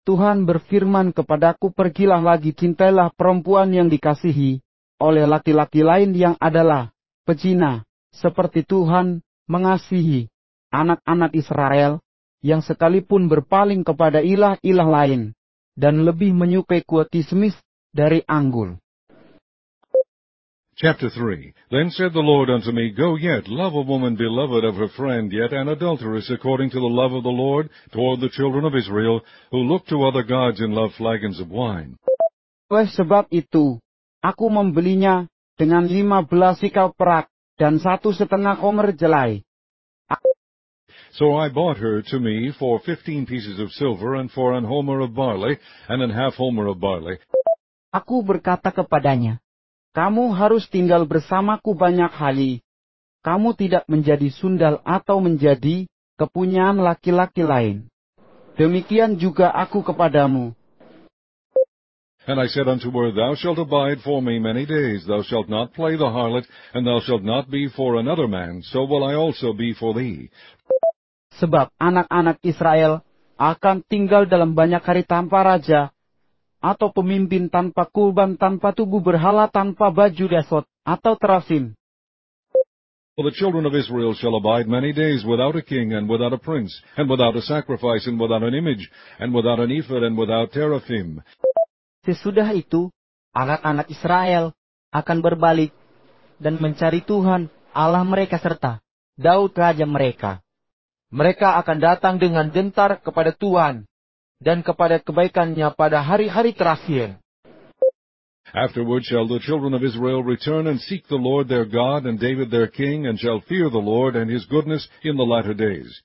Tuhan berfirman kepadaku, pergilah lagi, cintailah perempuan yang dikasihi oleh laki-laki lain yang adalah pezina, seperti Tuhan mengasihi anak-anak Israel, yang sekalipun berpaling kepada ilah-ilah lain, dan lebih menyukai kuah kismis dari anggur. Chapter 3. Then said the Lord unto me, Go yet, love a woman beloved of her friend, yet an adulteress according to the love of the Lord toward the children of Israel, who look to other gods and love flagons of wine. Oleh sebab itu, aku membelinya dengan 15 sikal perak dan 1,5 homer jelai. So I bought her to me for 15 pieces of silver, and for an homer of barley, and an half homer of barley. Aku berkata kepadanya, kamu harus tinggal bersamaku banyak hari. Kamu tidak menjadi sundal atau menjadi kepunyaan laki-laki lain. Demikian juga aku kepadamu. And I said unto her, Thou shalt abide for me many days, thou shalt not play the harlot, and thou shalt not be for another man, so will I also be for thee. Sebab anak-anak Israel akan tinggal dalam banyak hari tanpa raja, atau pemimpin tanpa kurban, tanpa tubuh berhala, tanpa baju dasot, atau terasin. For the children of Israel shall abide many days without a king, and without a prince, and without a sacrifice, and without an image, and without an ephod, and without teraphim. Sesudah itu, anak-anak Israel akan berbalik dan mencari Tuhan Allah mereka serta Daud raja mereka. Mereka akan datang dengan gentar kepada Tuhan dan kepada kebaikannya pada hari-hari terakhir. Afterward shall the children of Israel return and seek the Lord their God, and David their king, and shall fear the Lord and his goodness in the latter days.